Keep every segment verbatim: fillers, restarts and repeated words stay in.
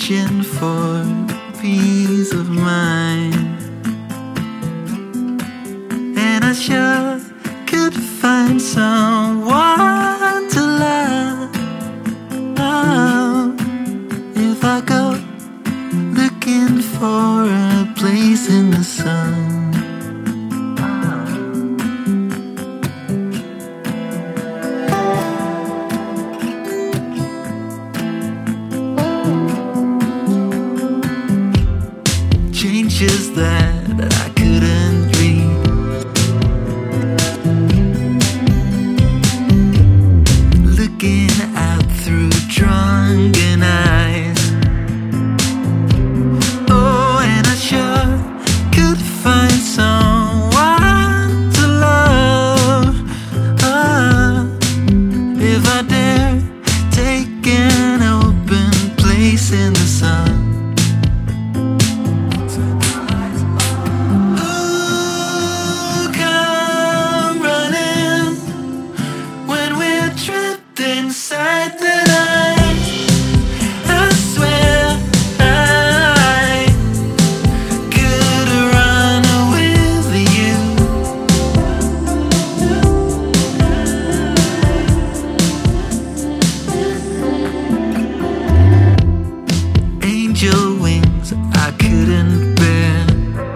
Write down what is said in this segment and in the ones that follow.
searching for peace of mind, and I sure could find someone to love oh, if I go looking for a place in the sun. Changes that I couldn't read, looking out through drunken eyes. Oh, and I sure could find someone to love oh, if I dare take an open place in the sun. Inside the night, I swear I could run with you. Angel wings I couldn't bear,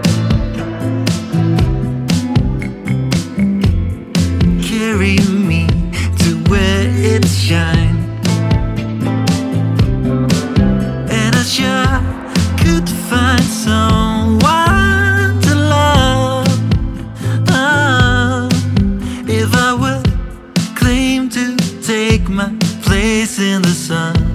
carry me to where it shine, and I sure could find someone to love oh, if I would claim to take my place in the sun.